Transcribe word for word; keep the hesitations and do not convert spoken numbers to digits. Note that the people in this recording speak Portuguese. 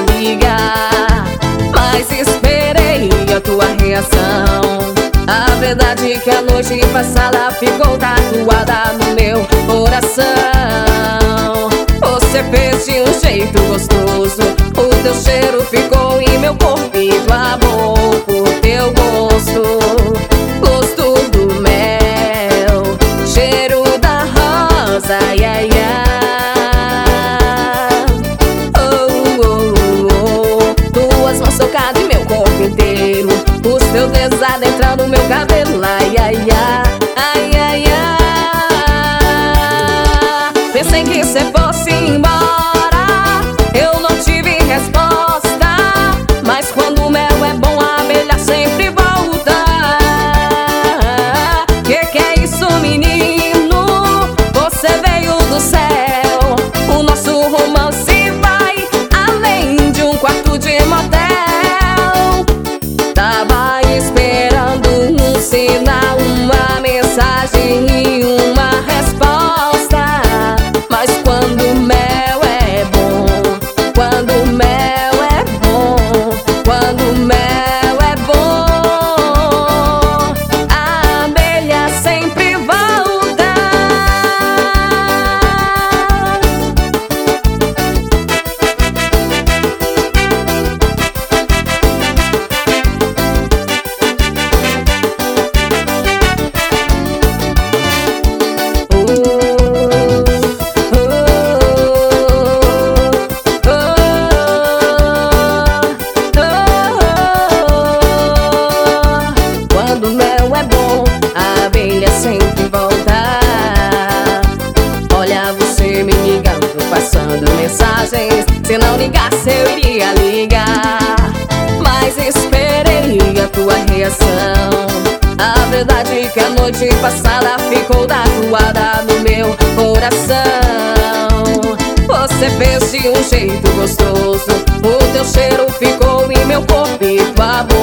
ligar, mas esperei a tua reação. A verdade é que a noite passada ficou tatuada no meu coração. Você fez de um jeito gostoso, o teu cheiro ficou em meu corpo e do amor por teu gosto. Gosto do mel, cheiro da rosa, yeah, yeah. Oh, oh, oh. Tuas mãos tocadas em meu corpo inteiro, os teus dedos adentrando meu cabelo, ai, ai, ai, ai, ai, ai. Pensei que cê fosse embora, eu não tive resposta, mas quando o mel é bom, a abelha sempre volta. Que que é isso, menino? Você veio do céu, o nosso romance vai além de um quarto de motel. Tava esperando um sinal, uma mensagem e uma resposta, mas quando o mel é bom, quando o mel é bom, quando o mel é bom, a abelha sempre volta. Quando o mel é bom, a abelha sempre volta. Olha você me ligando, passando mensagens. Se não ligasse eu iria ligar, mas esperei a tua reação. A verdade é que a noite passada ficou tatuada no meu coração. Você fez de um jeito gostoso, o teu cheiro ficou em meu corpo e tua boca.